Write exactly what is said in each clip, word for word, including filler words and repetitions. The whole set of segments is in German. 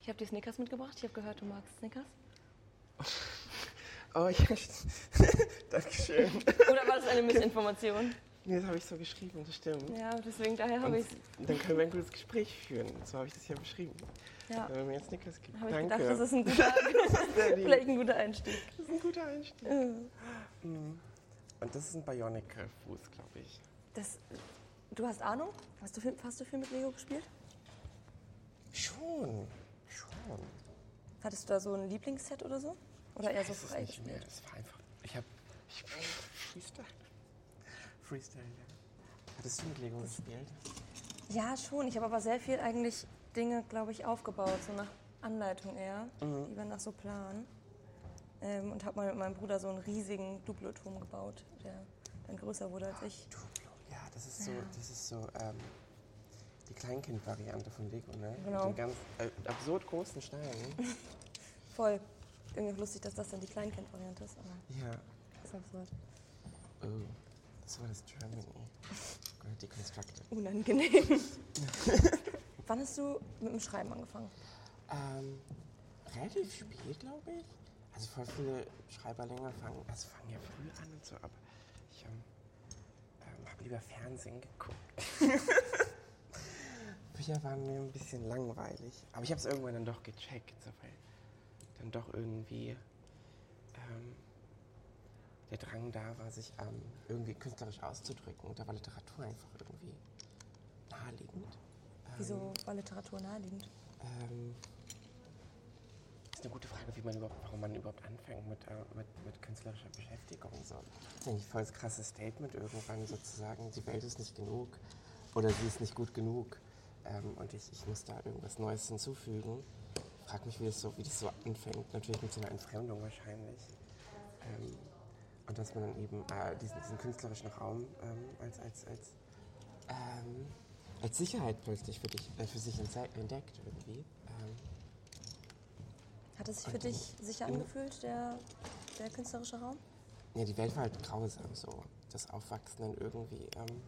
Ich habe die Snickers mitgebracht. Ich habe gehört, du magst Snickers. Oh, ja. Dankeschön. Oder war das eine Missinformation? Nee, das habe ich so geschrieben, das stimmt. Ja, deswegen, daher habe ich es. Dann können wir ein gutes Gespräch führen. So habe ich das ja beschrieben. Ja. Wenn mir jetzt Snickers gibt. Habe ich Danke. gedacht, das ist ein guter, vielleicht ein guter Einstieg. Das ist ein guter Einstieg. Ja. Mhm. Und das ist ein Bionicle-Fuß, glaube ich. Das, du hast Ahnung? Hast du, viel, hast du viel mit Lego gespielt? Schon, schon. Hattest du da so ein Lieblingsset oder so? Oder eher so frei frei nicht mehr. gespielt? Das war einfach. Ich habe. Ich, Freestyle. Freestyle, ja. Hattest du mit Lego gespielt? Ja, schon. Ich habe aber sehr viel eigentlich Dinge, glaube ich, aufgebaut, so nach Anleitung eher, Mhm. lieber nach so Plan. Ähm, und habe mal mit meinem Bruder so einen riesigen Duplo-Turm gebaut, der dann größer wurde als ich. Duplo, ja, das ist so, Ja. das ist so ähm, die Kleinkind-Variante von Lego, ne? Genau. Mit den ganz äh, absurd großen Steinen. Voll. Irgendwie lustig, dass das dann die Kleinkind-Variante ist, aber Ja. ist absurd. Oh, das war das Germany. Gehört deconstructed. Unangenehm. Wann hast du mit dem Schreiben angefangen? Ähm, relativ spät, glaube ich. Also voll viele Schreiber länger fangen, also fangen ja früh an und so, aber ich ähm, ähm, habe lieber Fernsehen geguckt. Bücher waren mir ein bisschen langweilig, aber ich habe es irgendwann dann doch gecheckt, so, weil dann doch irgendwie ähm, der Drang da war, sich ähm, irgendwie künstlerisch auszudrücken. Und da war Literatur einfach irgendwie naheliegend. Wieso war Literatur naheliegend? Ähm, das ist eine gute Frage, wie man überhaupt, warum man überhaupt anfängt mit, äh, mit, mit künstlerischer Beschäftigung. So. Das ist eigentlich voll das krasse Statement irgendwann sozusagen, die Welt ist nicht genug oder sie ist nicht gut genug ähm, und ich, ich muss da irgendwas Neues hinzufügen. Ich frage mich, wie das, so, wie das so anfängt. Natürlich mit so einer Entfremdung wahrscheinlich. Ähm, und dass man dann eben äh, diesen, diesen künstlerischen Raum ähm, als, als, als, ähm, als Sicherheit plötzlich für, dich, äh, für sich entdeckt irgendwie. Ähm, Hat es sich für dich sicher angefühlt, der, der künstlerische Raum? Ja, die Welt war halt grausam so. Das Aufwachsen dann irgendwie ähm,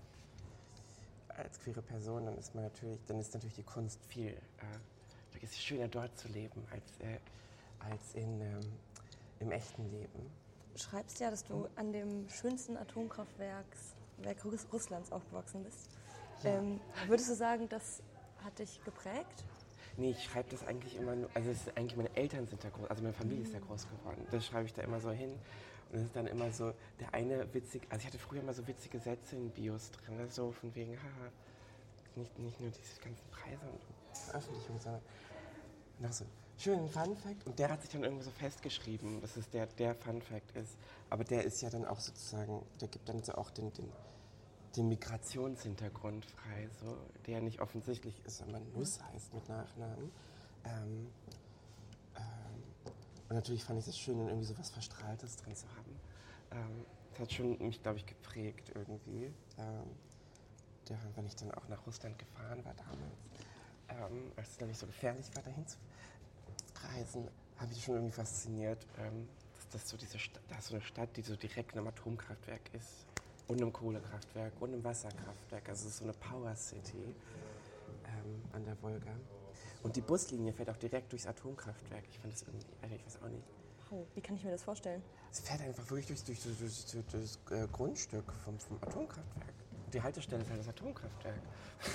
als queere Person, dann ist man natürlich, dann ist natürlich die Kunst viel, äh, ist es schöner dort zu leben als, äh, als in, ähm, im echten Leben. Du schreibst ja, dass du an dem schönsten Atomkraftwerk Werk Russ Russlands aufgewachsen bist. Ja. Ähm, würdest du sagen, das hat dich geprägt? Nee, ich schreibe das eigentlich immer nur, also es ist eigentlich, meine Eltern sind da groß, also meine Familie ist da groß geworden. Das schreibe ich da immer so hin. Und es ist dann immer so, der eine witzig, also ich hatte früher immer so witzige Sätze in Bios drin, ne, so von wegen, haha, nicht, nicht nur diese ganzen Preise und Veröffentlichungen, sondern noch so, schönen Fun Fact. Und der hat sich dann irgendwo so festgeschrieben, dass es der, der Fun Fact ist. Aber der ist ja dann auch sozusagen, der gibt dann so auch den, den, den Migrationshintergrund frei, so, der nicht offensichtlich ist, wenn man Nuss heißt mit Nachnamen. Ähm, ähm, und natürlich fand ich es schön, irgendwie so was Verstrahltes drin zu haben. Ähm, das hat schon mich, glaube ich, geprägt irgendwie. Ähm, der, wenn ich dann auch nach Russland gefahren war damals, ähm, als es dann nicht so gefährlich war, dahin zu reisen, habe mich schon irgendwie fasziniert, ähm, dass das so diese Sta- da ist so eine Stadt, die so direkt einem Atomkraftwerk ist. Und einem Kohlekraftwerk und einem Wasserkraftwerk. Also es ist so eine Power City ähm, an der Wolga. Und die Buslinie fährt auch direkt durchs Atomkraftwerk. Ich fand das irgendwie, also ich weiß auch nicht. Wow, wie kann ich mir das vorstellen? Es fährt einfach wirklich durch, durch, durch, durch, durch das äh, Grundstück vom, vom Atomkraftwerk. Und die Haltestelle ist halt das Atomkraftwerk.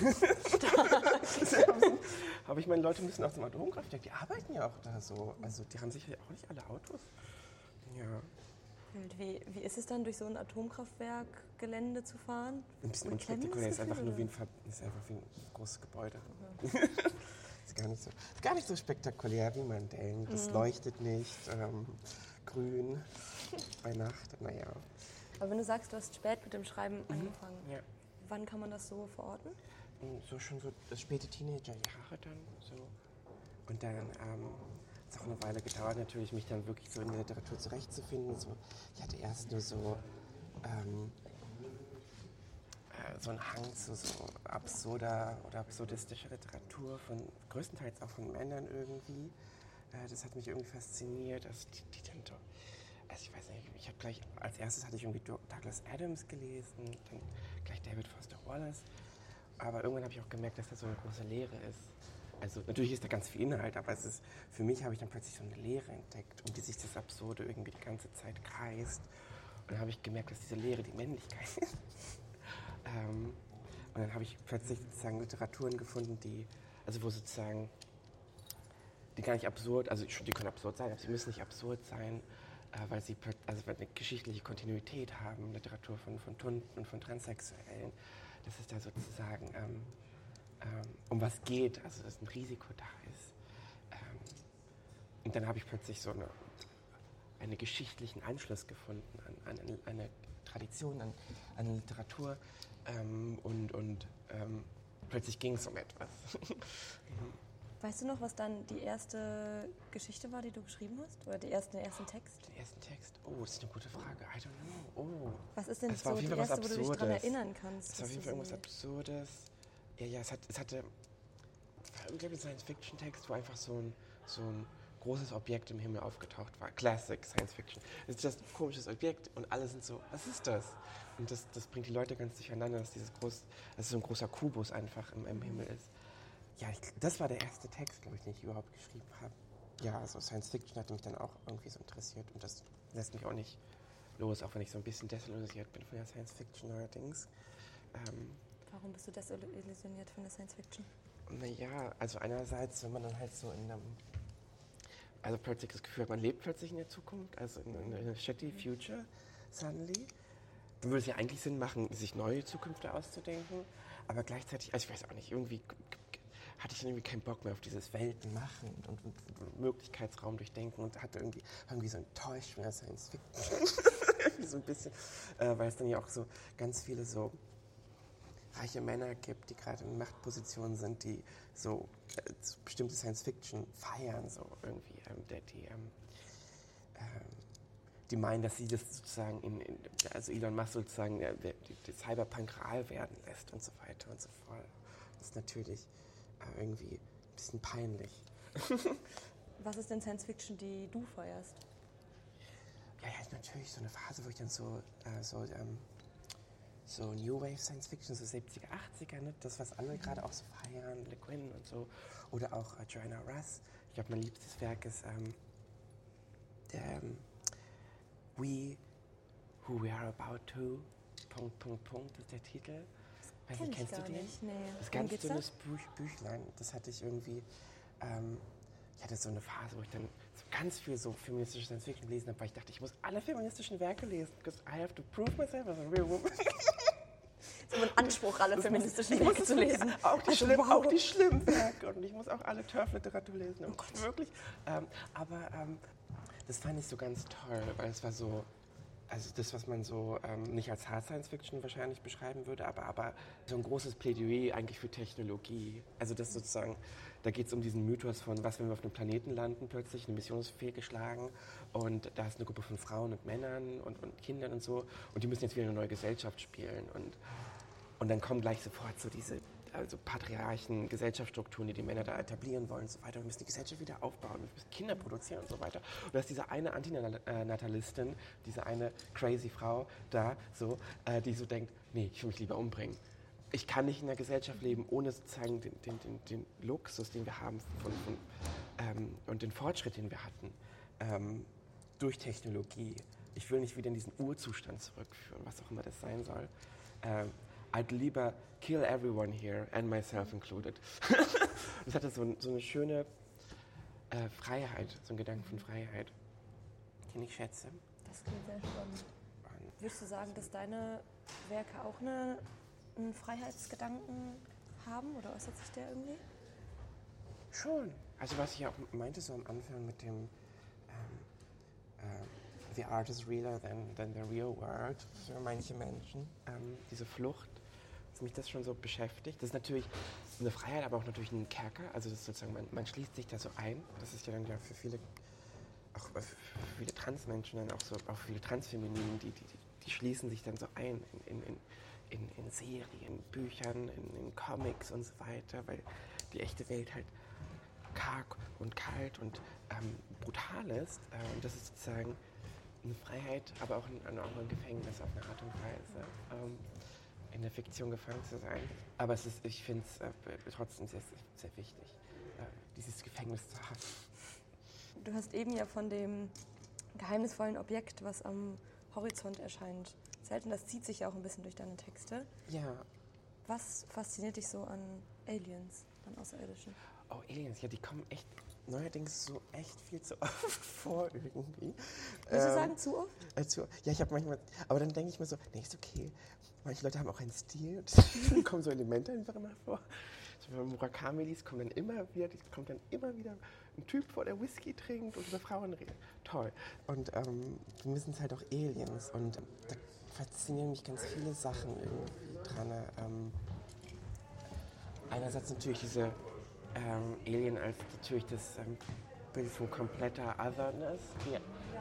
Aber ich meine, Leute müssen aus dem Atomkraftwerk, die arbeiten ja auch da so. Also die haben sicher auch nicht alle Autos. Ja. Wie, wie ist es dann, durch so ein Atomkraftwerkgelände zu fahren? Ein bisschen Man kennt unspektakulär, das ist einfach Gefühl, nur wie ein, oder? Ver ist einfach wie ein großes Gebäude. ist, gar nicht so, ist gar nicht so spektakulär, wie man denkt. Es Mhm. leuchtet nicht, ähm, grün bei Nacht, naja. Aber wenn du sagst, du hast spät mit dem Schreiben angefangen, Ja. wann kann man das so verorten? So schon so das späte Teenagerjahre dann so. Und dann ähm, hat es auch eine Weile gedauert, natürlich mich dann wirklich so in der Literatur zurechtzufinden. So, ich hatte erst nur so ähm, äh, so einen Hang zu so absurder oder absurdistischer Literatur, von größtenteils auch von Männern irgendwie. Äh, das hat mich irgendwie fasziniert, also die, die dann doch, also ich weiß nicht, ich habe gleich, als erstes hatte ich irgendwie Douglas Adams gelesen, dann gleich David Foster Wallace. Aber irgendwann habe ich auch gemerkt, dass das so eine große Lehre ist. Also natürlich ist da ganz viel Inhalt, aber es ist, für mich habe ich dann plötzlich so eine Leere entdeckt, um die sich das Absurde irgendwie die ganze Zeit kreist. Und dann habe ich gemerkt, dass diese Leere die Männlichkeit ist. ähm, und dann habe ich plötzlich sozusagen Literaturen gefunden, die, also wo sozusagen, die gar nicht absurd, also die können absurd sein, aber sie müssen nicht absurd sein, äh, weil sie also weil eine geschichtliche Kontinuität haben, Literatur von, von Tunden und von Transsexuellen, dass es da sozusagen ähm, ähm, um was geht, also dass ein Risiko da ist. Ähm, und dann habe ich plötzlich so eine, einen geschichtlichen Anschluss gefunden an, an eine, eine Tradition, an, an eine Literatur ähm, und, und ähm, plötzlich ging es um etwas. Weißt du noch, was dann die erste Geschichte war, die du geschrieben hast? Oder die erste, den ersten Text? Den ersten Text? Oh, das ist eine gute Frage. I don't know. Oh. Was ist denn es so die erste, was wo du dich daran erinnern kannst? Es war auf jeden Fall irgendwas Absurdes. Ja, ja, es, hat, es hatte, ich glaube, ein Science-Fiction-Text, wo einfach so ein, so ein großes Objekt im Himmel aufgetaucht war. Classic Science-Fiction. Es ist just ein komisches Objekt und alle sind so, was ist das? Und das, das bringt die Leute ganz durcheinander, dass dieses groß, dass so ein großer Kubus einfach im, im Himmel ist. Ja, ich, das war der erste Text, glaube ich, den ich überhaupt geschrieben habe. Ja, also Science-Fiction hat mich dann auch irgendwie so interessiert und das lässt mich auch nicht los, auch wenn ich so ein bisschen desillusioniert bin von der Science-Fiction allerdings. Ähm, Warum bist du desillusioniert von der Science-Fiction? Naja, also einerseits, wenn man dann halt so in einem, also plötzlich das Gefühl hat, man lebt plötzlich in der Zukunft, also in, in einer shitty future suddenly, dann würde es ja eigentlich Sinn machen, sich neue Zukünfte auszudenken, aber gleichzeitig, also ich weiß auch nicht, irgendwie hatte ich dann irgendwie keinen Bock mehr auf dieses Welten machen und, und, und Möglichkeitsraum durchdenken und hatte irgendwie, war irgendwie so enttäuscht von der Science-Fiction. so ein bisschen, äh, weil es dann ja auch so ganz viele so reiche Männer gibt, die gerade in Machtpositionen sind, die so äh, bestimmte Science-Fiction feiern, so irgendwie, ähm, die, die, ähm, ähm, die meinen, dass sie das sozusagen, in, in, also Elon Musk sozusagen äh, die, die Cyberpunk real werden lässt und so weiter und so fort. Das ist natürlich äh, irgendwie ein bisschen peinlich. Was ist denn Science-Fiction, die du feierst? Ja, ja, natürlich so eine Phase, wo ich dann so, äh, so ähm, So New Wave Science Fiction, so siebziger, achtziger, ne? Das, was alle mhm. gerade auch so feiern, Le Guin und so. Oder auch äh, Joanna Russ. Ich glaube, mein liebstes Werk ist ähm, ähm, We Who We Are About To, Punkt, Punkt, Punkt, ist der Titel. Weiß nicht, kennst du den? Nicht, nee. Das ist ganz dünnes Buch, Büchlein. Das hatte ich irgendwie, ähm, ich hatte so eine Phase, wo ich dann so ganz viel so feministische Science Fiction gelesen habe, weil ich dachte, ich muss alle feministischen Werke lesen, because I have to prove myself as a real woman. So ein Anspruch, alle feministischen Werke zu lesen. Auch die, also, schlimm, wow. auch die schlimmen Werke. Und ich muss auch alle Turf-Literatur lesen. Oh Gott, wirklich. Ähm, aber ähm, das fand ich so ganz toll, weil es war so, also das, was man so ähm, nicht als Hard Science Fiction wahrscheinlich beschreiben würde, aber, aber so ein großes Plädoyer eigentlich für Technologie. Also das sozusagen, da geht es um diesen Mythos von, was, wenn wir auf einem Planeten landen plötzlich, eine Mission ist fehlgeschlagen und da ist eine Gruppe von Frauen und Männern und, und Kindern und so und die müssen jetzt wieder eine neue Gesellschaft spielen und, und dann kommen gleich sofort so diese also Patriarchen, Gesellschaftsstrukturen, die die Männer da etablieren wollen und so weiter. Wir müssen die Gesellschaft wieder aufbauen, wir müssen Kinder produzieren und so weiter. Und da ist diese eine Antinatalistin, diese eine crazy Frau da, so, äh, die so denkt, nee, ich will mich lieber umbringen. Ich kann nicht in einer Gesellschaft leben, ohne sozusagen den, den, den, den Luxus, den wir haben von, von, ähm, und den Fortschritt, den wir hatten, ähm, durch Technologie. Ich will nicht wieder in diesen Urzustand zurückführen, was auch immer das sein soll. Ähm, I'd lieber kill everyone here and myself included. Das hatte so, so eine schöne äh, Freiheit, so einen Gedanken von Freiheit, den ich schätze. Das klingt sehr spannend. Würdest du sagen, dass deine Werke auch eine, einen Freiheitsgedanken haben oder äußert sich der irgendwie? Schon. Also was ich auch meinte so am Anfang mit dem ähm, ähm, The art is realer than, than the real world für manche Menschen. Ähm, diese Flucht, dass mich das schon so beschäftigt. Das ist natürlich eine Freiheit, aber auch natürlich ein Kerker. Also das ist sozusagen, man, man schließt sich da so ein. Das ist ja dann ja für viele, auch für viele Transmenschen, dann auch so, auch viele Transfemininen, die, die, die schließen sich dann so ein in, in, in, in Serien, Büchern, in, in Comics und so weiter, weil die echte Welt halt karg und kalt und ähm, brutal ist. Äh, und das ist sozusagen eine Freiheit, aber auch ein, auch ein Gefängnis auf eine Art und Weise, ähm, in der Fiktion gefangen zu sein. Aber es ist, ich finde es äh, trotzdem sehr, sehr wichtig. dieses Gefängnis zu haben. Du hast eben ja von dem geheimnisvollen Objekt, was am Horizont erscheint, erzählt. Und das zieht sich ja auch ein bisschen durch deine Texte. Ja. Was fasziniert dich so an Aliens, an Außerirdischen? Oh, Aliens, ja, die kommen echt neuerdings so echt viel zu oft vor irgendwie. Willst du ähm, sagen, zu oft? Äh, zu, ja, ich habe manchmal, aber dann denke ich mir so, nee, ist okay. Manche Leute haben auch einen Stil, dann kommen so Elemente einfach immer vor. So, wenn man Murakami liest, kommt dann immer wieder, kommt dann immer wieder ein Typ vor, der Whisky trinkt und über Frauen redet. Toll. Und ähm, wir sind halt auch Aliens und da faszinieren mich ganz viele Sachen irgendwie dran. Ähm, einerseits natürlich diese ähm, Alien als natürlich das ähm, Bild von kompletter Otherness, die,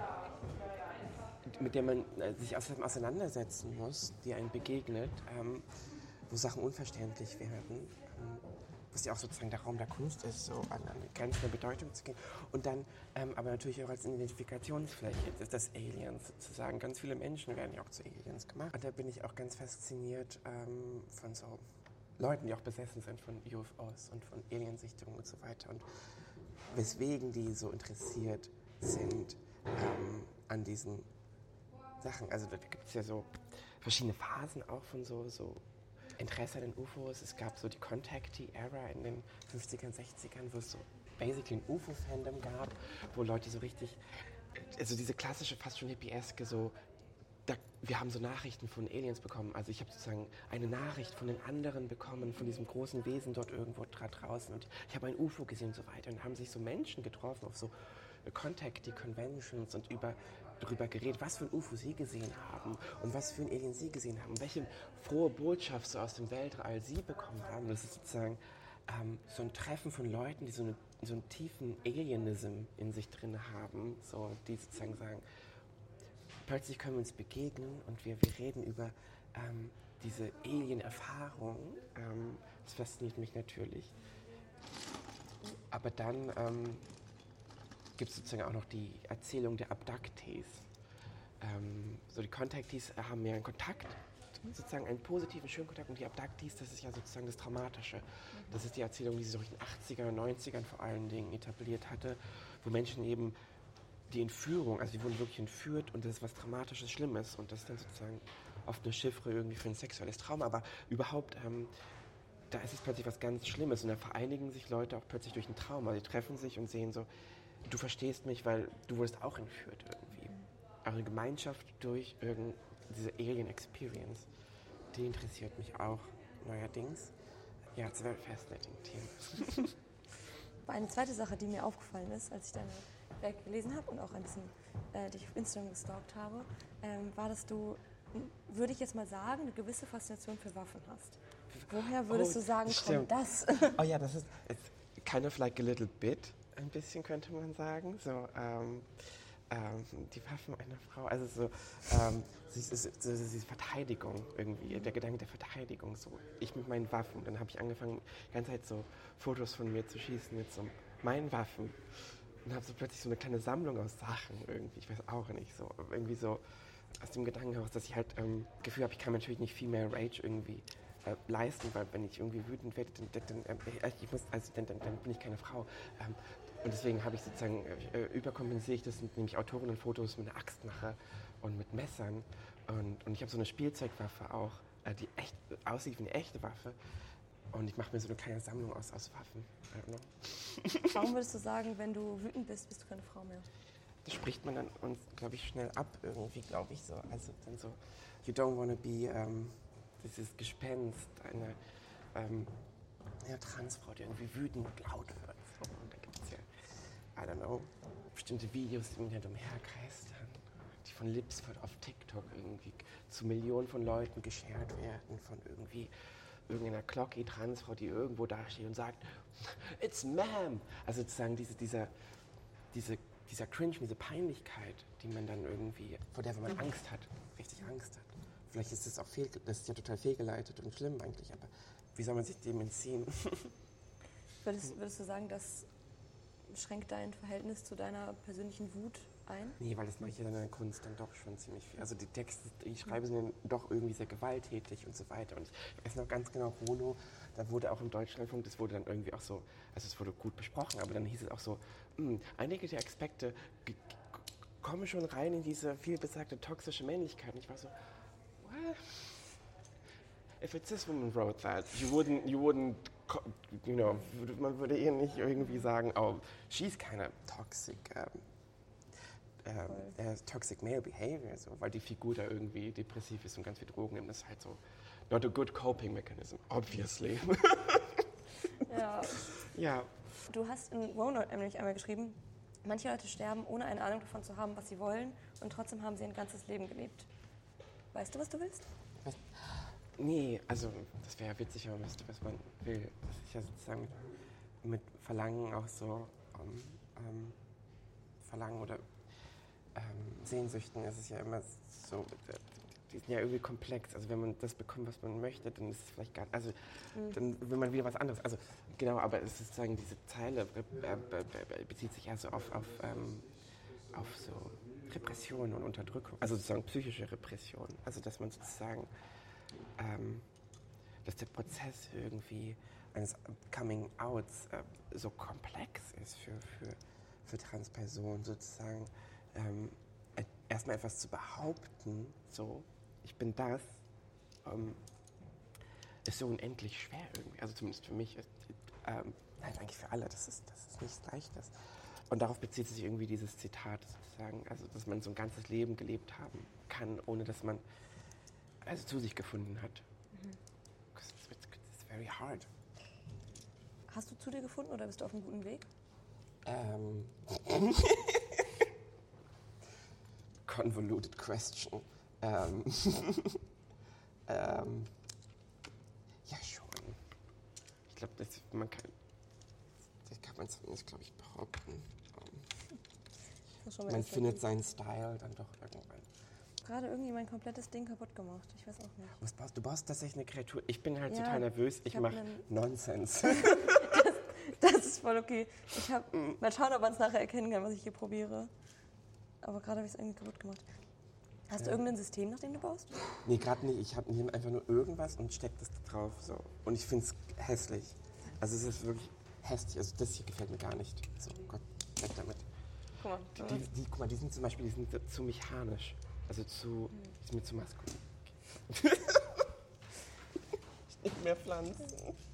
mit der man äh, sich auseinandersetzen muss, die einem begegnet, ähm, wo Sachen unverständlich werden, ähm, was ja auch sozusagen der Raum der Kunst ist, so an, an Grenzen der Bedeutung zu gehen. Und dann ähm, aber natürlich auch als Identifikationsfläche des, des Aliens sozusagen. Ganz viele Menschen werden ja auch zu Aliens gemacht. Und da bin ich auch ganz fasziniert ähm, von so Leuten, die auch besessen sind von U F Os und von Aliensichtungen und so weiter. Und weswegen die so interessiert sind ähm, an diesen Sachen. Also da gibt es ja so verschiedene Phasen auch von so, so Interesse an den U F Os. Es gab so die Contactee-Ära in den fünfzigern, sechzigern, wo es so basically ein U F O-Fandom gab, wo Leute so richtig, also diese klassische, fast schon hippieske, so, da, wir haben so Nachrichten von Aliens bekommen. Also ich habe sozusagen eine Nachricht von den anderen bekommen, von diesem großen Wesen dort irgendwo draußen. Und ich habe ein U F O gesehen und so weiter. Und haben sich so Menschen getroffen auf so Contactee-Conventions und über darüber geredet, was für ein U F O sie gesehen haben und was für ein Alien sie gesehen haben, welche frohe Botschaft so aus dem Weltall sie bekommen haben. Das ist sozusagen ähm, so ein Treffen von Leuten, die so, eine, so einen tiefen Alienism in sich drin haben, so, die sozusagen sagen, plötzlich können wir uns begegnen und wir, wir reden über ähm, diese Alien-Erfahrung. Ähm, das fasziniert mich natürlich. Aber dann ähm, gibt es sozusagen auch noch die Erzählung der Abductees. Ähm, so die Contactees haben ja einen Kontakt, sozusagen einen positiven, schönen Kontakt, und die Abductees, das ist ja sozusagen das Traumatische. Das ist die Erzählung, die sich durch den achtzigern, neunzigern vor allen Dingen etabliert hatte, wo Menschen eben die Entführung, also die wurden wirklich entführt und das ist was Dramatisches, Schlimmes und das ist dann sozusagen oft eine Chiffre irgendwie für ein sexuelles Trauma, aber überhaupt ähm, da ist es plötzlich was ganz Schlimmes und da vereinigen sich Leute auch plötzlich durch ein Trauma. Sie treffen sich und sehen so, du verstehst mich, weil du wurdest auch entführt irgendwie. Aber eine Gemeinschaft durch irgend diese Alien Experience, die interessiert mich auch neuerdings. Ja, it's a very fascinating theme. Eine zweite Sache, die mir aufgefallen ist, als ich deine Werke gelesen habe und auch ein bisschen äh, dich auf Instagram gestalkt habe, ähm, war, dass du, würde ich jetzt mal sagen, eine gewisse Faszination für Waffen hast. Woher würdest oh, du sagen, stimmt. kommt das? Oh ja, das ist kind of like a little bit, ein bisschen könnte man sagen. So, ähm, ähm, die Waffen einer Frau, also so, ähm, sie, sie, sie, sie Verteidigung irgendwie, der Gedanke der Verteidigung. So, ich mit meinen Waffen. Dann habe ich angefangen, die ganze Zeit so Fotos von mir zu schießen mit so meinen Waffen. Und habe so plötzlich so eine kleine Sammlung aus Sachen irgendwie, ich weiß auch nicht, so irgendwie so aus dem Gedanken heraus, dass ich halt ähm, Gefühl habe, ich kann mir natürlich nicht viel mehr Rage irgendwie äh, leisten, weil wenn ich irgendwie wütend werde, dann, dann, dann, äh, ich muss, also, dann, dann, dann bin ich keine Frau. Ähm, und deswegen habe ich sozusagen, äh, überkompensiere ich das, indem ich Autorinnenfotos mit einer Axt mache und mit Messern. Und, und ich habe so eine Spielzeugwaffe auch, äh, die echt aussieht wie eine echte Waffe. Und ich mache mir so eine kleine Sammlung aus, aus Waffen. Warum würdest du sagen, wenn du wütend bist, bist du keine Frau mehr? Das spricht man dann uns, glaube ich, schnell ab irgendwie, glaube ich so. Also dann so, you don't wanna be, ähm, dieses Gespenst, eine ähm, ja, Transfrau, die irgendwie wütend und laut wird. So. Und da gibt es ja, I don't know, bestimmte Videos, die im Internet umherkreistern, die von Lipsford auf TikTok irgendwie zu Millionen von Leuten geshared werden, von irgendwie irgendeiner clocky Transfrau, die irgendwo dasteht und sagt, it's ma'am. Also sozusagen diese, dieser, diese, dieser Cringe, diese Peinlichkeit, die man dann irgendwie, vor der man Angst hat, richtig Angst hat. Vielleicht ist das auch fehl, das ist ja total fehlgeleitet und schlimm eigentlich, aber wie soll man sich dem entziehen? Würdest, würdest du sagen, das schränkt dein Verhältnis zu deiner persönlichen Wut ein? Nee, weil das mache ich ja dann in der Kunst dann doch schon ziemlich viel. Also die Texte, die ich schreibe, sind dann doch irgendwie sehr gewalttätig und so weiter. Und ich weiß noch ganz genau, Rono, da wurde auch im Deutschlandfunk, das wurde dann irgendwie auch so, also es wurde gut besprochen, aber dann hieß es auch so, mh, einige der Aspekte g- g- kommen schon rein in diese vielbesagte toxische Männlichkeit. Und ich war so, what? If it's this woman wrote that, you wouldn't, you wouldn't, co- you know, man würde ihr nicht irgendwie sagen, oh, she's kind of toxic, um, um, uh, toxic male behavior, so, weil die Figur da irgendwie depressiv ist und ganz viel Drogen nimmt. Das ist halt so, not a good coping mechanism, obviously. Ja. Ja. Du hast in Roanoke nämlich einmal geschrieben, manche Leute sterben, ohne eine Ahnung davon zu haben, was sie wollen, und trotzdem haben sie ein ganzes Leben gelebt. Weißt du, was du willst? Nee, also das wäre ja witzig, wenn man wüsste, was man will. Das ist ja sozusagen mit, mit Verlangen auch so, um, ähm, Verlangen oder ähm, Sehnsüchten ist es ja immer so, die sind ja irgendwie komplex. Also wenn man das bekommt, was man möchte, dann ist es vielleicht gar also mhm. dann will man wieder was anderes. Also genau, aber es ist sozusagen, diese Zeile äh, äh, bezieht sich ja so auf, auf, ähm, auf so Repression und Unterdrückung, also sozusagen psychische Repression. Also dass man sozusagen Ähm, dass der Prozess irgendwie eines Coming-Outs äh, so komplex ist für, für, für Transpersonen, sozusagen ähm, erstmal etwas zu behaupten, so, ich bin das, ähm, ist so unendlich schwer irgendwie, also zumindest für mich, ist, ähm, nein, eigentlich für alle, das ist, das ist nichts Leichtes. Und darauf bezieht sich irgendwie dieses Zitat sozusagen, also dass man so ein ganzes Leben gelebt haben kann, ohne dass man also zu sich gefunden hat. Mhm. It's, it's, it's very hard. Hast du zu dir gefunden oder bist du auf einem guten Weg? Ähm. Convoluted question. Ähm. ähm. Ja, schon. Ich glaube, man kann, das kann man zumindest, glaube ich, behaupten. Um, man findet seinen Style dann doch irgendwann. Gerade irgendwie mein komplettes Ding kaputt gemacht. Ich weiß auch nicht. Was baust, du baust tatsächlich eine Kreatur. Ich bin halt ja, total nervös. Ich, ich mache Nonsens. das, das ist voll okay. Ich hab, mm. Mal schauen, ob man es nachher erkennen kann, was ich hier probiere. Aber gerade habe ich es irgendwie kaputt gemacht. Hast ja. du irgendein System, nach dem du baust? Nee, gerade nicht. Ich habe hier einfach nur irgendwas und stecke das da drauf. So. Und ich finde es hässlich. Also es ist wirklich hässlich. Also das hier gefällt mir gar nicht. So, Gott, weg damit. Guck mal. Die, die, die, guck mal, die sind zum Beispiel die sind zu mechanisch. Also zu, ist mir zu maskulin. Nicht mehr Pflanzen.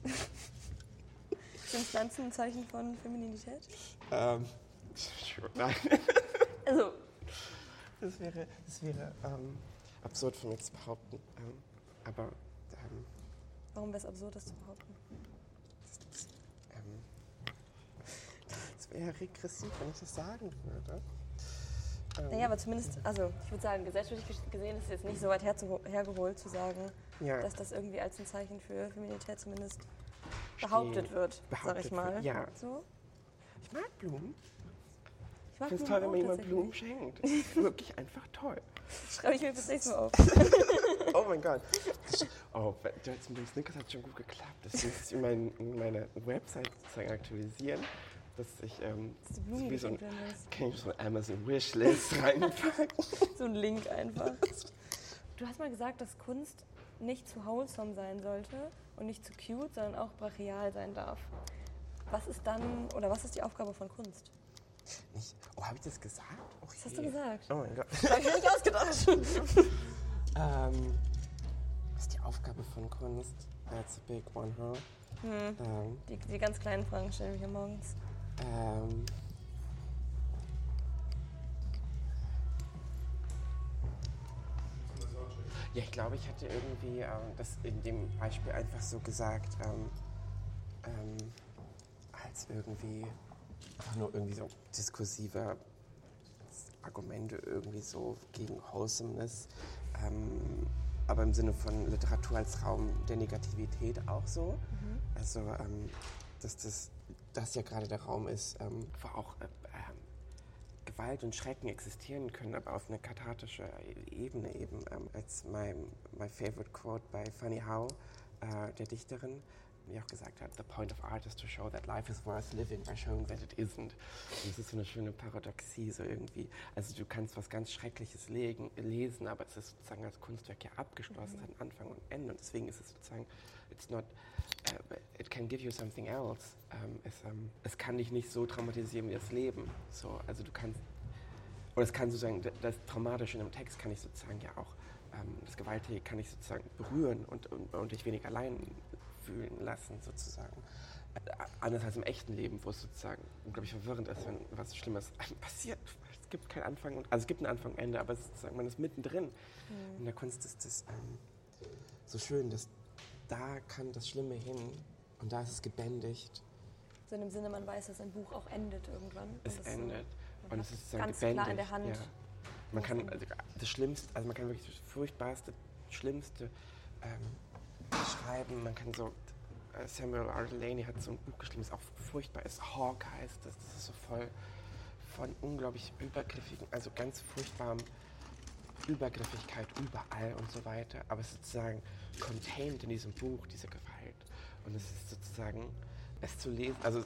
Sind Pflanzen ein Zeichen von Femininität? Ähm, nein. Also. Das wäre, das wäre ähm, absurd von mir zu behaupten. Ähm, aber. Ähm, Warum wäre es absurd, das zu behaupten? Das, ähm, das wäre regressiv, wenn ich das sagen würde. Naja, aber zumindest, also ich würde sagen, gesellschaftlich gesehen ist es jetzt nicht so weit herzu, hergeholt zu sagen, ja. dass das irgendwie als ein Zeichen für Feminität zumindest behauptet Stehen. wird, behauptet sag ich mal. Wird, ja. So? Ich mag Blumen. Ich mag finde es toll, wenn mir jemand Blumen schenkt. Das ist wirklich einfach toll. Schreibe ich mir bis nächstes Mal auf. Oh mein Gott. Oh, das mit dem Snickers hat schon gut geklappt. Das muss ich in, mein, in meine Website sozusagen aktualisieren. Dass ich ähm, dass du Blumen wie so ein, kann ich so eine Amazon Wishlist reinpacken. So ein Link einfach. Du hast mal gesagt, dass Kunst nicht zu wholesome sein sollte und nicht zu cute, sondern auch brachial sein darf. Was ist dann, oder was ist die Aufgabe von Kunst? Nicht, oh, habe ich das gesagt? Oh, was hast du gesagt? Oh mein Gott. Das habe ich mir nicht ausgedacht. ähm, was ist die Aufgabe von Kunst? That's a big one, huh? Hm. Ähm, die, die ganz kleinen Fragen stellen wir hier morgens. Ähm, ja, ich glaube, ich hatte irgendwie ähm, das in dem Beispiel einfach so gesagt, ähm, ähm, als irgendwie einfach nur irgendwie so diskursive Argumente irgendwie so gegen Wholesomeness, ähm, aber im Sinne von Literatur als Raum der Negativität auch so. Mhm. Also, ähm, dass das das ja gerade der Raum ist, ähm, wo auch äh, äh, Gewalt und Schrecken existieren können, aber auf einer kathartischen Ebene eben. Ähm, als my, my favorite quote bei Fanny Howe, äh, der Dichterin, wie auch gesagt hat, the point of art is to show that life is worth living by showing that it isn't. Und das ist so eine schöne Paradoxie, so irgendwie. Also du kannst was ganz Schreckliches legen, lesen, aber es ist sozusagen als Kunstwerk ja abgeschlossen, es hat einen Anfang und Ende. Und deswegen ist es sozusagen, it's not, uh, it can give you something else. Um, es, um, es kann dich nicht so traumatisieren wie das Leben. So, also du kannst, oder es kann sozusagen, das Traumatische in einem Text kann ich sozusagen ja auch, um, das Gewaltige kann ich sozusagen berühren und, und, und dich wenig allein fühlen lassen, sozusagen. Anders als im echten Leben, wo es sozusagen unglaublich verwirrend ist, wenn was Schlimmes passiert. Es gibt keinen Anfang, und, also es gibt einen Anfang und Ende, aber es ist sozusagen, man ist mittendrin. Mhm. In der Kunst ist das ähm, so schön, dass da kann das Schlimme hin und da ist es gebändigt. So in dem Sinne, man weiß, dass ein Buch auch endet irgendwann. Es endet so, und es ist sozusagen ganz gebändigt. Klar in der Hand. Ja. Man kann also das Schlimmste, also man kann wirklich das Furchtbarste, Schlimmste ähm, schreiben. Man kann so, Samuel R. Delany hat so ein Buch geschrieben, das auch furchtbar ist. Hawk heißt das. Das ist so voll von unglaublich übergriffigen, also ganz furchtbarem Übergriffigkeit überall und so weiter. Aber es ist sozusagen contained in diesem Buch, diese Gewalt. Und es ist sozusagen, es zu lesen, also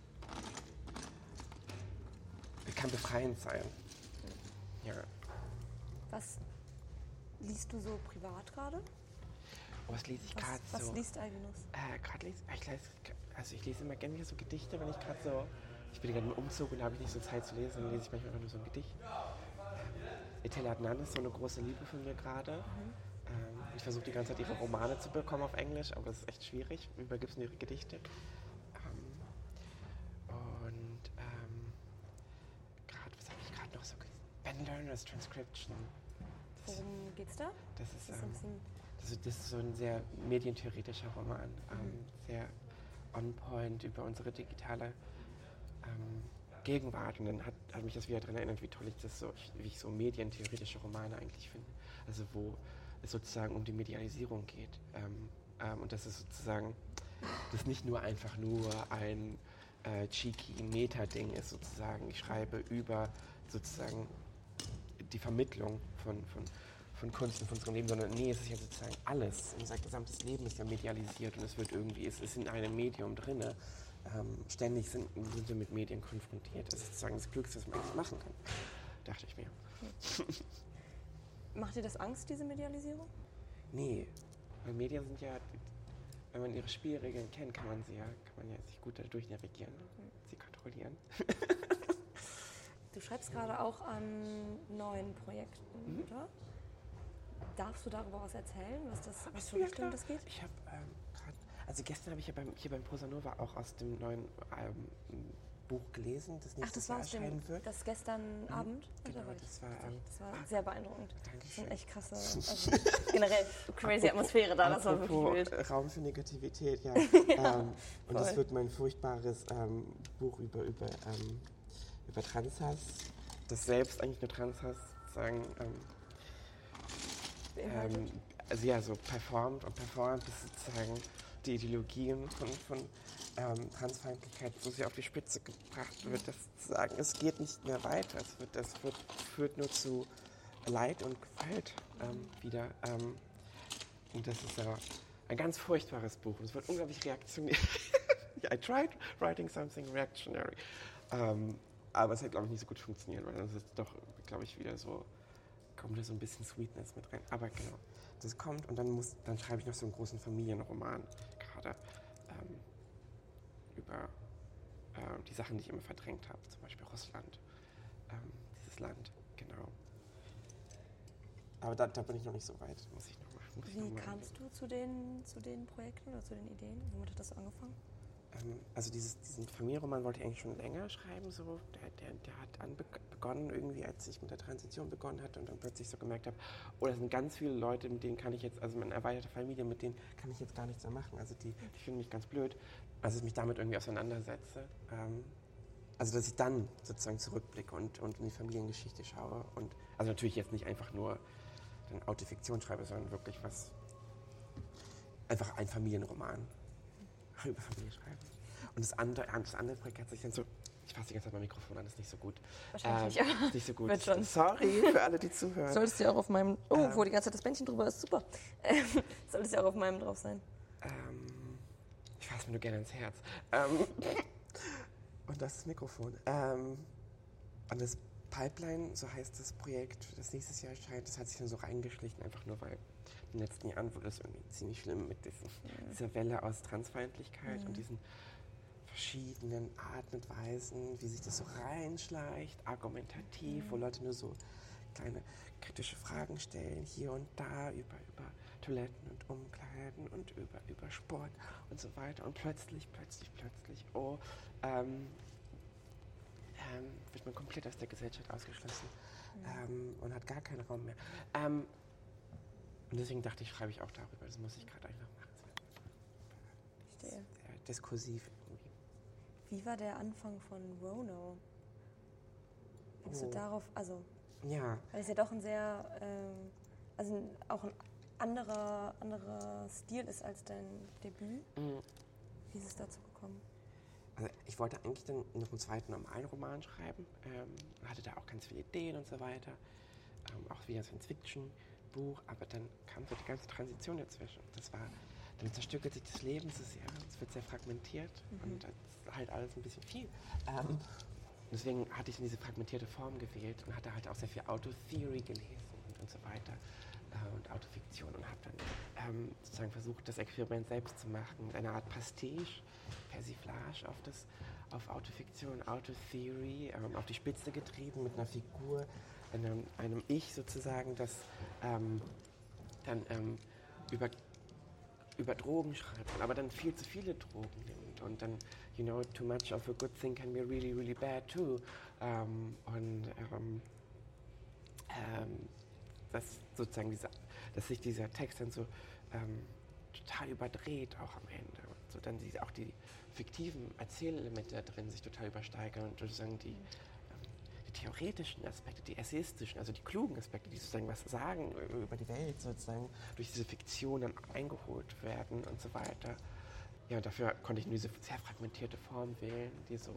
es kann befreiend sein. Ja. Was liest du so privat gerade? Oh, was lese ich gerade so? Was liest Albinus? Äh, gerade lese ich, lese, also ich lese immer gerne wieder so Gedichte, wenn ich gerade so, ich bin gerade im Umzug und da habe ich nicht so Zeit zu lesen, dann lese ich manchmal einfach nur so ein Gedicht. Ähm, Etel Adnan ist so eine große Liebe von mir gerade. Mhm. Ähm, ich versuche die ganze Zeit ihre Romane zu bekommen auf Englisch, aber das ist echt schwierig. Übergibst du ihre Gedichte? Ähm, und ähm, gerade, was habe ich gerade noch so gelesen? Ben Lerner's Transcription. Das, Worum geht's da? Das ist, das ist ein bisschen Das, das ist so ein sehr medientheoretischer Roman, mhm. ähm, sehr on point über unsere digitale ähm, Gegenwart. Und dann hat, hat mich das wieder daran erinnert, wie toll ich das so, wie ich so medientheoretische Romane eigentlich finde. Also wo es sozusagen um die Medialisierung geht. Ähm, ähm, und das ist sozusagen, das nicht nur einfach nur ein äh, cheeky Meta-Ding ist sozusagen. Ich schreibe über sozusagen die Vermittlung von, von von Kunst und von unserem Leben, sondern nee, es ist ja sozusagen alles. Unser gesamtes Leben ist ja medialisiert und es wird irgendwie, es ist in einem Medium drin. Ähm, ständig sind, sind wir mit Medien konfrontiert. Das ist sozusagen das Glück, was man eigentlich machen kann, dachte ich mir. Macht dir das Angst, diese Medialisierung? Nee, weil Medien sind ja, wenn man ihre Spielregeln kennt, kann man sie ja, kann man ja sich gut dadurch navigieren, mhm. sie kontrollieren. Du schreibst gerade auch an neuen Projekten, mhm. oder? Darfst du darüber was erzählen, was das, was für Richtung das geht? Ich habe ähm, gerade, also gestern habe ich ja beim, hier beim Prosa Nova auch aus dem neuen ähm, Buch gelesen, das nächstes Ach, das Jahr erscheinen wird. Das gestern mhm. Abend? Genau, das war, ähm, das war sehr beeindruckend. Dankeschön. Das sind echt krasse, also generell crazy apropos, Atmosphäre da, das war wirklich wild. Raum für Negativität, ja. ja ähm, und das wird mein furchtbares ähm, Buch über, über, ähm, über Transhass, das selbst eigentlich nur Transhass sagen, ähm, Ähm, also ja, so performt und performt ist sozusagen die Ideologien von, von ähm, Transfeindlichkeit, wo sie auf die Spitze gebracht wird, das zu sagen, es geht nicht mehr weiter, es, wird, es wird, führt nur zu Leid und Gewalt ähm, wieder. Ähm, und das ist ja ein ganz furchtbares Buch und es wird unglaublich reaktionär. I tried writing something reactionary. Ähm, aber es hat, glaube ich, nicht so gut funktioniert, weil das ist doch, glaube ich, wieder so kommt da so ein bisschen Sweetness mit rein. Aber genau, das kommt und dann, muss, dann schreibe ich noch so einen großen Familienroman gerade ähm, über äh, die Sachen, die ich immer verdrängt habe, zum Beispiel Russland, ähm, dieses Land, genau. Aber da, da bin ich noch nicht so weit, muss ich noch machen. Wie noch kamst du zu den, zu den Projekten oder zu den Ideen? Womit hat das angefangen? Also dieses, diesen Familienroman wollte ich eigentlich schon länger schreiben. So. Der, der, der hat anbe- begonnen irgendwie, als ich mit der Transition begonnen hatte und dann plötzlich so gemerkt habe, oh, da sind ganz viele Leute, mit denen kann ich jetzt, also meine erweiterte Familie, mit denen kann ich jetzt gar nichts mehr machen. Also die, die finden mich ganz blöd, als ich mich damit irgendwie auseinandersetze. Ähm, also dass ich dann sozusagen zurückblicke und, und in die Familiengeschichte schaue. Und, also natürlich jetzt nicht einfach nur eine Autofiktion schreibe, sondern wirklich was, einfach ein Familienroman. Über Familie schreiben. Und das andere, das andere Projekt hat sich dann so, ich fasse die ganze Zeit mein Mikrofon an, das ist nicht so gut. Wahrscheinlich, ähm, ja. Ist nicht so gut. Wird schon. Sorry für alle, die zuhören. Solltest du ja auch auf meinem, oh, ähm, wo die ganze Zeit das Bändchen drüber ist, super. Solltest du ja auch auf meinem drauf sein. Ähm, ich mir nur gerne ins Herz. Ähm, und das ist das Mikrofon. Ähm, und das Pipeline, so heißt das Projekt, das nächstes Jahr erscheint, das hat sich dann so reingeschlichen, einfach nur weil in den letzten Jahren wurde das irgendwie ziemlich schlimm mit diesen, mhm. dieser Welle aus Transfeindlichkeit mhm. und diesen verschiedenen Arten und Weisen, wie sich das so reinschleicht, argumentativ, mhm. wo Leute nur so kleine kritische Fragen stellen, hier und da, über, über Toiletten und Umkleiden und über, über Sport und so weiter. Und plötzlich, plötzlich, plötzlich, oh, ähm, ähm, wird man komplett aus der Gesellschaft ausgeschlossen mhm. ähm, und hat gar keinen Raum mehr. Ähm, und deswegen dachte ich, schreibe ich auch darüber. Das muss ich gerade einfach machen. Verstehe. Sehr diskursiv irgendwie. Wie war der Anfang von Rono? Wie bist oh. du darauf, also, ja. weil es ja doch ein sehr, ähm, also auch ein anderer, anderer Stil ist als dein Debüt. Mhm. Wie ist es dazu gekommen? Also ich wollte eigentlich dann noch einen zweiten normalen Roman schreiben, ähm, hatte da auch ganz viele Ideen und so weiter, ähm, auch wieder ein Science-Fiction-Buch, aber dann kam so die ganze Transition dazwischen. Das war, dann zerstückelt sich das Leben, es ist ja, es wird sehr fragmentiert mhm. und das ist halt alles ein bisschen viel. Ähm, deswegen hatte ich diese fragmentierte Form gewählt und hatte halt auch sehr viel Auto-Theory gelesen und, und so weiter. Und Autofiktion und habe dann ähm, sozusagen versucht, das Experiment selbst zu machen, mit einer Art Pastiche, Persiflage auf, das, auf Autofiktion, Autotheory, ähm, auf die Spitze getrieben mit einer Figur, einem, einem Ich sozusagen, das ähm, dann ähm, über, über Drogen schreibt, aber dann viel zu viele Drogen nimmt und dann, you know, too much of a good thing can be really, really bad too. Ähm, und ähm, ähm, dass sozusagen dieser, dass sich dieser Text dann so ähm, total überdreht auch am Ende und so dann die, auch die fiktiven Erzählelemente da drin sich total übersteigern und sozusagen die, ähm, die theoretischen Aspekte, die essayistischen, also die klugen Aspekte, die sozusagen was sagen über die Welt sozusagen durch diese Fiktion dann eingeholt werden und so weiter. Ja, und dafür konnte ich nur diese sehr fragmentierte Form wählen, die so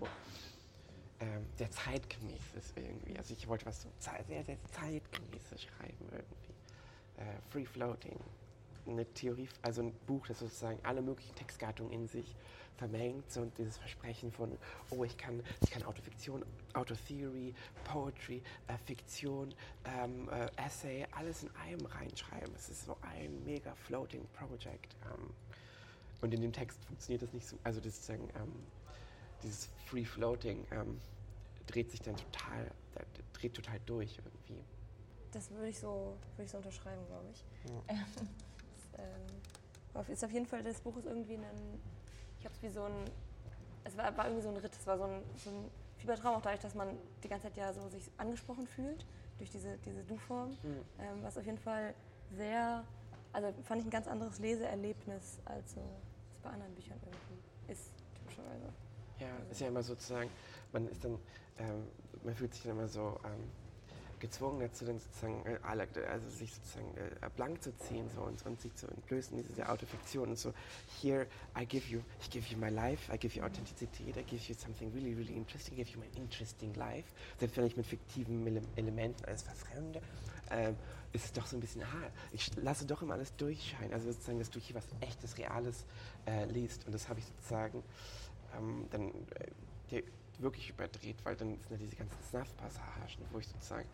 Ähm, sehr zeitgemäß ist irgendwie. Also ich wollte was so sehr, sehr zeitgemäßes schreiben irgendwie. Äh, Free Floating. Eine Theorie, also ein Buch, das sozusagen alle möglichen Textgattungen in sich vermengt so, und dieses Versprechen von, oh, ich kann, ich kann Autofiktion, Autotheory, Poetry, äh, Fiktion, ähm, äh, Essay, alles in einem reinschreiben. Es ist so ein mega Floating Project. Ähm, und in dem Text funktioniert das nicht so, also das ist sozusagen ähm, dieses Free Floating ähm, dreht sich dann total, äh, dreht total durch irgendwie. Das würde ich so, würde ich so unterschreiben, glaube ich. Ja. das, ähm, ist auf jeden Fall, das Buch ist irgendwie ein, ich habe es wie so ein, es war, war irgendwie so ein Ritt, es war so ein, so ein Fiebertraum, auch dadurch, dass man die ganze Zeit ja so sich angesprochen fühlt, durch diese, diese Du-Form, mhm. ähm, was auf jeden Fall sehr, also fand ich ein ganz anderes Leseerlebnis, als so es bei anderen Büchern irgendwie ist, typischerweise. Ja, ist ja immer sozusagen, man ist dann, ähm, man fühlt sich dann immer so ähm, gezwungen dazu, dann sozusagen, äh, also sich sozusagen äh, blank zu ziehen so, und, und sich zu entblößen in diese Autofiktion und so, here I give you, I give you my life, I give you Authentizität, I give you something really, really interesting, I give you my interesting life. Selbst wenn ich mit fiktiven Ele- Elementen alles verfremde, ähm, ist es doch so ein bisschen, aha, ich lasse doch immer alles durchscheinen, also sozusagen, dass du hier was echtes, Reales äh, liest, und das habe ich sozusagen Ähm, dann äh, der wirklich überdreht, weil dann sind ja diese ganzen Snuff-Passagen, wo ich sozusagen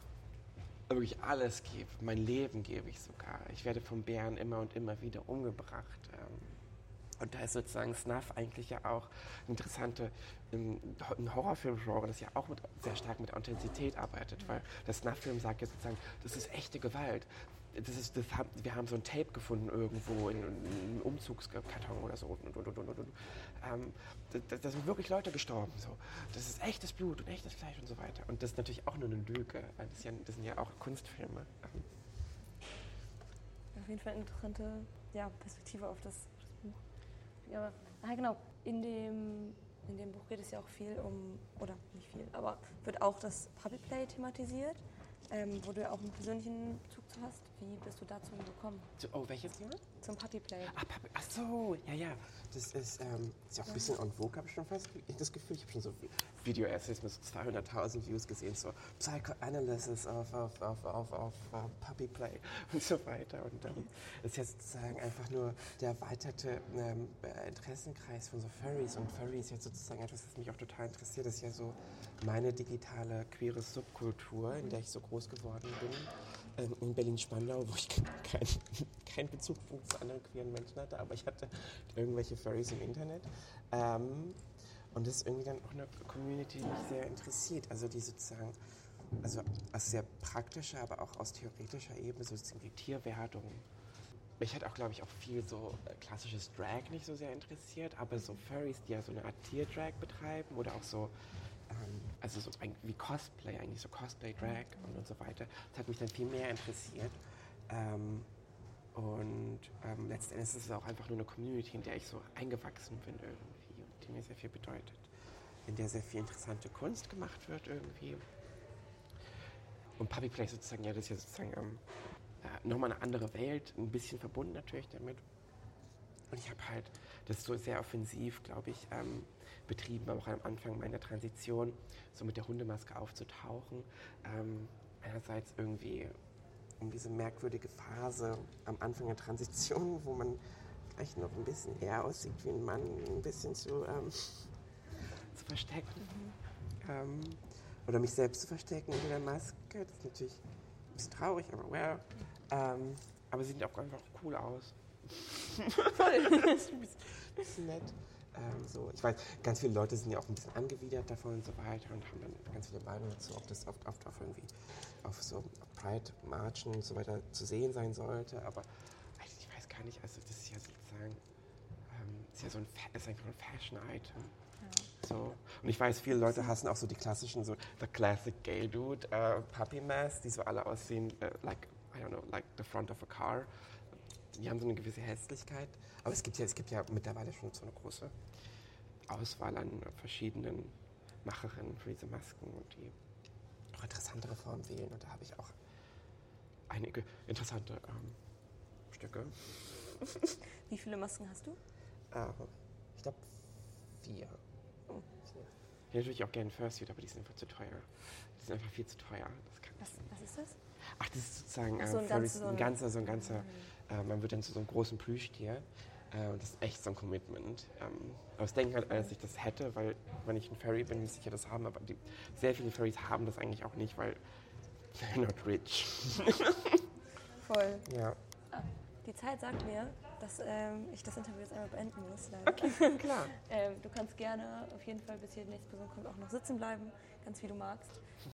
wirklich alles gebe, mein Leben gebe ich sogar. Ich werde vom Bären immer und immer wieder umgebracht. Ähm, und da ist sozusagen Snuff eigentlich ja auch ein interessanter ein, ein Horrorfilm-Genre, das ja auch mit, sehr stark mit Authentizität arbeitet, weil der Snuff-Film sagt ja sozusagen, das ist echte Gewalt. Das ist, das haben, wir haben so ein Tape gefunden irgendwo in, in einem Umzugskarton oder so. Und, und, und, und, und. Ähm, da, da sind wirklich Leute gestorben. So. Das ist echtes Blut und echtes Fleisch und so weiter. Und das ist natürlich auch nur eine Lüge. Das, ist ja, das sind ja auch Kunstfilme. Ähm. Auf jeden Fall eine interessante ja, Perspektive auf das, das Buch. Ja, aber, ah, genau, in dem, in dem Buch geht es ja auch viel um, oder nicht viel, aber wird auch das Puppy Play thematisiert. Ähm, wo du ja auch einen persönlichen Bezug zu hast. Wie bist du dazu gekommen? Oh, welches Thema? Zum Puppy Play. Ach, Puppy, ach so, ja, ja. Das ist, ähm, ist ja auch ein bisschen en vogue, habe ich schon fast das Gefühl. Ich habe schon so Video-Essays mit so zweihunderttausend Views gesehen, so Psychoanalysis of, of, of, of, of uh, Puppy Play und so weiter. Und ähm, das ist jetzt sozusagen einfach nur der erweiterte ähm, Interessenkreis von so Furries. Und Furry ist jetzt sozusagen etwas, das mich auch total interessiert. Das ist ja so meine digitale, queere Subkultur, in der ich so groß geworden bin. Ähm, in Berlin-Spandau, wo ich keinen kein Bezugspunkt zu anderen queeren Menschen hatte, aber ich hatte irgendwelche Furries im Internet. Ähm, Und das ist irgendwie dann auch eine Community, die mich sehr interessiert. Also die sozusagen, also aus sehr praktischer, aber auch aus theoretischer Ebene, sozusagen die Tierwertung. Mich hat auch, glaube ich, auch viel so äh, klassisches Drag nicht so sehr interessiert, aber so Furries, die ja so eine Art Tier-Drag betreiben oder auch so, ähm, also so wie Cosplay, eigentlich so Cosplay-Drag und, und so weiter, das hat mich dann viel mehr interessiert. Ähm, und ähm, letzten Endes ist es auch einfach nur eine Community, in der ich so eingewachsen bin irgendwie. Die mir sehr viel bedeutet, in der sehr viel interessante Kunst gemacht wird irgendwie. Und Puppy Play sozusagen, ja, das ist ja sozusagen ähm, äh, nochmal eine andere Welt, ein bisschen verbunden natürlich damit. Und ich habe halt das so sehr offensiv, glaube ich, ähm, betrieben, auch am Anfang meiner Transition, so mit der Hundemaske aufzutauchen. Ähm, einerseits irgendwie um diese merkwürdige Phase am Anfang der Transition, wo man vielleicht noch ein bisschen eher aussieht wie ein Mann, ein bisschen zu, ähm, zu verstecken. Mhm. Ähm, oder mich selbst zu verstecken unter der Maske. Das ist natürlich ein bisschen traurig, aber well. Ähm, aber sie sieht auch einfach cool aus. Voll. Das ist ein bisschen, bisschen nett. Ähm, so. Ich weiß, ganz viele Leute sind ja auch ein bisschen angewidert davon und so weiter und haben dann ganz viele Meinungen dazu, ob das oft, oft auch irgendwie auf so Pride-Marchen und so weiter zu sehen sein sollte. Aber ich weiß gar nicht, also das ist ja sozusagen, ähm, ist ja so ein, ist einfach ein Fashion-Item. Ja. So. Und ich weiß, viele Leute hassen auch so die klassischen, so the classic gay dude, uh, Puppy Mask, die so alle aussehen, uh, like, I don't know, like the front of a car. Die haben so eine gewisse Hässlichkeit. Aber es gibt ja, es gibt ja mittlerweile schon so eine große Auswahl an verschiedenen Macherinnen für diese Masken und die auch interessantere Formen wählen. Und da habe ich auch einige interessante ähm, Stücke. Wie viele Masken hast du? Uh, ich glaube vier. Oh. Ich hätte natürlich auch gerne Fursuit, aber die sind einfach zu teuer. Die sind einfach viel zu teuer. Das kann was, was ist das? Ach, das ist sozusagen Ach, so ein, äh, ganz, Furries, so ein ganzer, so ein ganzer, mhm. äh, man wird dann zu so einem großen Plüschtier. Äh, und das ist echt so ein Commitment. Ähm, aber ich denke halt, als ich das hätte, weil wenn ich ein Furry bin, müsste ich ja das haben, aber die, sehr viele Furries haben das eigentlich auch nicht, weil they're not rich. Voll. Ja. Ah, die Zeit sagt mir, dass ähm, ich das Interview jetzt einmal beenden muss, leider. Okay, klar. ähm, du kannst gerne auf jeden Fall, bis hier die nächste Person kommt, auch noch sitzen bleiben, ganz wie du magst.